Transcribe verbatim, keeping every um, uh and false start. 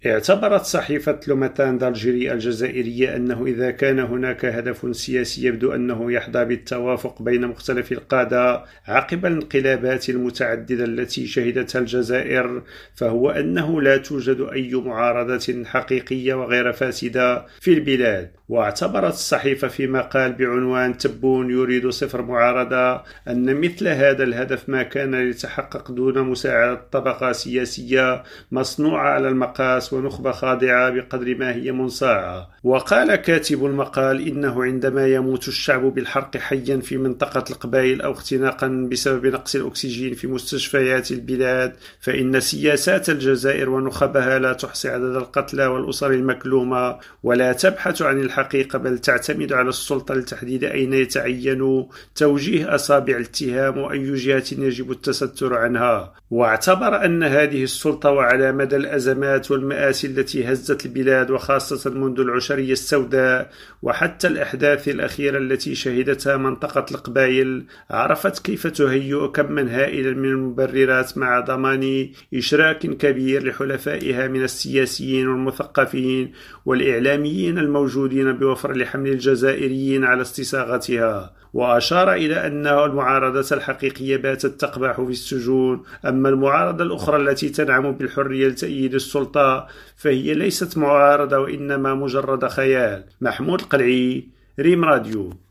اعتبرت صحيفة لو ماتان d'Algérie الجزائرية أنه إذا كان هناك هدف سياسي يبدو أنه يحظى بالتوافق بين مختلف القادة عقب الانقلابات المتعددة التي شهدتها الجزائر، فهو أنه لا توجد أي معارضة حقيقية وغير فاسدة في البلاد. واعتبرت الصحيفة في مقال بعنوان تبون يريد صفر معارضة أن مثل هذا الهدف ما كان يتحقق دون مساعدة طبقة سياسية مصنوعة على المقاس ونخبة خاضعة بقدر ما هي منصاعة. وقال كاتب المقال إنه عندما يموت الشعب بالحرق حيا في منطقة القبائل أو اختناقا بسبب نقص الأكسجين في مستشفيات البلاد، فإن سياسات الجزائر ونخبها لا تحصي عدد القتلى والأسر المكلومة ولا تبحث عن الحقيقة، بل تعتمد على السلطة لتحديد أين يتعين توجيه أصابع الاتهام وأي جهة يجب التستر عنها. واعتبر أن هذه السلطة وعلى مدى الأزمات والمآسي التي هزت البلاد وخاصة منذ العشرية السوداء وحتى الأحداث الأخيرة التي شهدتها منطقة القبائل، عرفت كيف تهيئ كما هائلا من المبررات مع ضمان إشراك كبير لحلفائها من السياسيين والمثقفين والإعلاميين الموجودين بوفر لحمل الجزائريين على استصاغتها. وأشار إلى أن المعارضة الحقيقية باتت تقبح في السجون، أما المعارضة الأخرى التي تنعم بالحرية لتأييد السلطة فهي ليست معارضة وإنما مجرد خيال. محمود القلعي، ريم راديو.